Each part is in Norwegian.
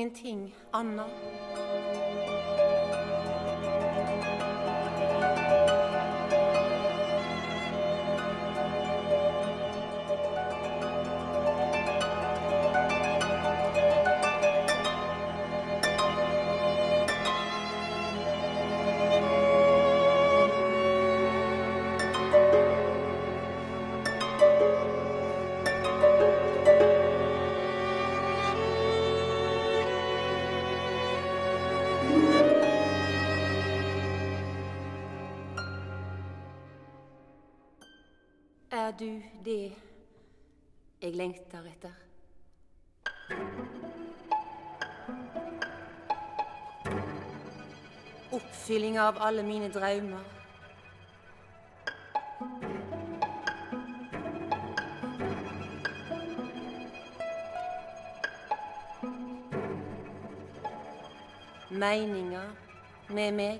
ingenting annet. Er du det jeg lengter etter? Oppfylling av alle mine drømmer. Meninger med meg.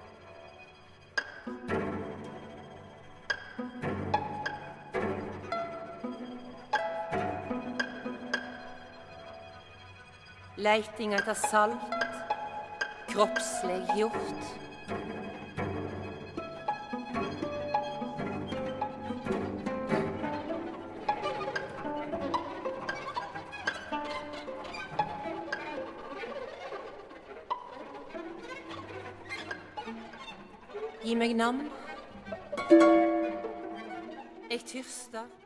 Leiting etter salt, kroppslig gjort. Gi meg navn. Jeg tyrster.